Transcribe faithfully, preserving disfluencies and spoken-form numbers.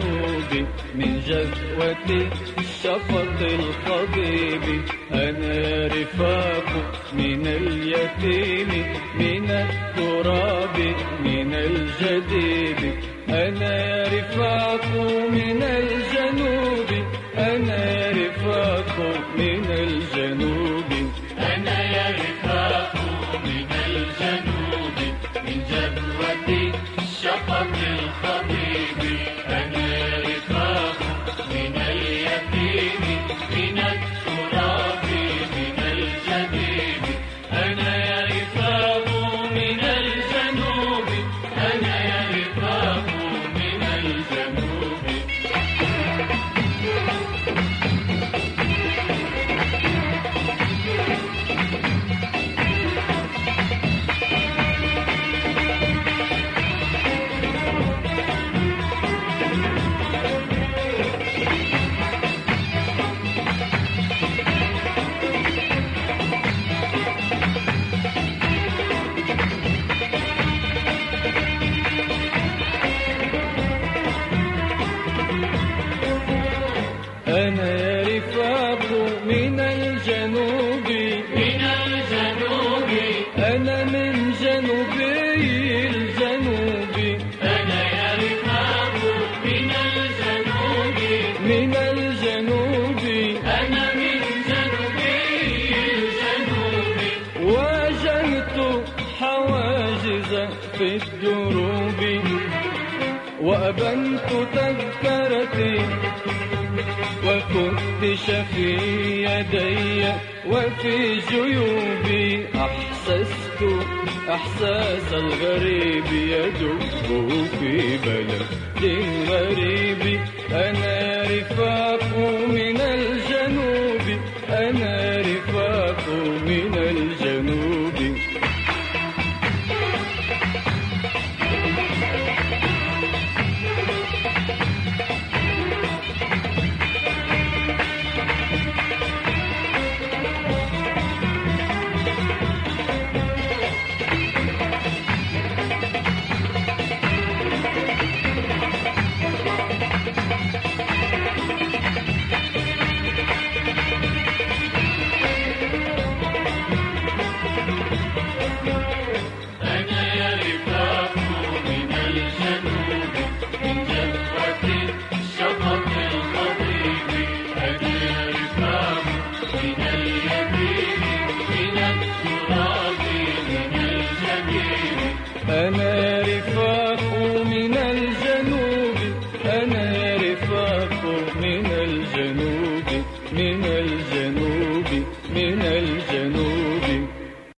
الجنوب من جذوة الشفق الخضيب. أنا رفاق من اليتيم من التراب من الجديد. أنا رفاق من الجنوب أنا رفاق من الجنوب. أنا يا رفاق من الجنوب من جذوة الشفق الخضيب. أنا رفاق من اليتيم من التراب من الجديد. أنا يا رفاق من الجنوب أنا يا رفاق من الجنوب. أنا يا رفاق من الجنوب من الجنوب. أنا من جنوبي الجنوب. أنا يا رفاق من الجنوب من الجنوب أنا من جنوبي الجنوب. واجهت حواجز في الدروب وأبنت تذكرتي وفتش في يدي وفي جيوبي. أحسست إحساس الغريب يدب في بلد غريب. أنا رفاق من الجنوب أنا رفاق من الجنوب. أنا رفاق من الجنوب أنا رفاق من الجنوب من الجنوب من الجنوب.